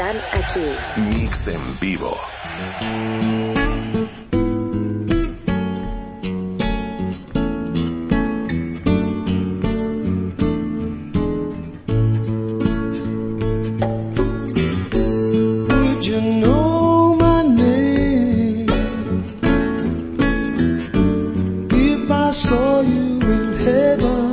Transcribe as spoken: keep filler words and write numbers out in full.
Están aquí. Mix en vivo. Would you know my name if I saw you in heaven?